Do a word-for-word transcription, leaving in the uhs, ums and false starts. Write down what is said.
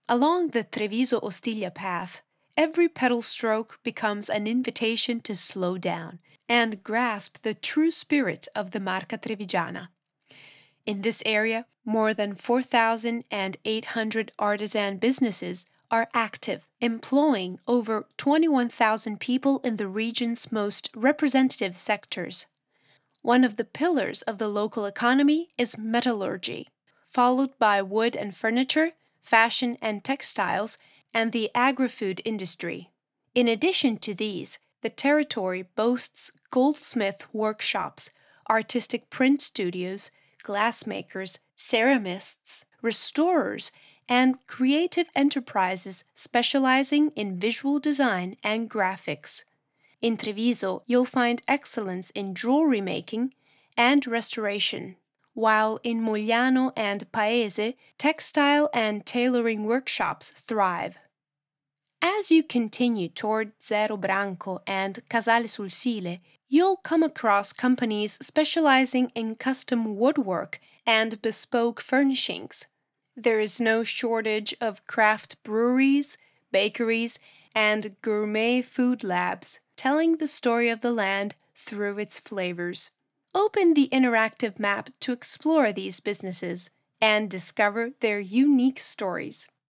Along the Treviso-Ostiglia path, every pedal stroke becomes an invitation to slow down and grasp the true spirit of the Marca Trevigiana. In this area, more than four thousand eight hundred artisan businesses are active, employing over twenty-one thousand people in the region's most representative sectors. One of the pillars of the local economy is metallurgy, followed by wood and furniture, fashion and textiles, and the agri-food industry. In addition to these, the territory boasts goldsmith workshops, artistic print studios, glassmakers, ceramists, restorers, and creative enterprises specializing in visual design and graphics. In Treviso, you'll find excellence in jewelry making and restoration, while in Mogliano and Paese, textile and tailoring workshops thrive. As you continue toward Zero Branco and Casale sul Sile, you'll come across companies specializing in custom woodwork and bespoke furnishings. There is no shortage of craft breweries, bakeries, and gourmet food labs telling the story of the land through its flavors. Open the interactive map to explore these businesses and discover their unique stories.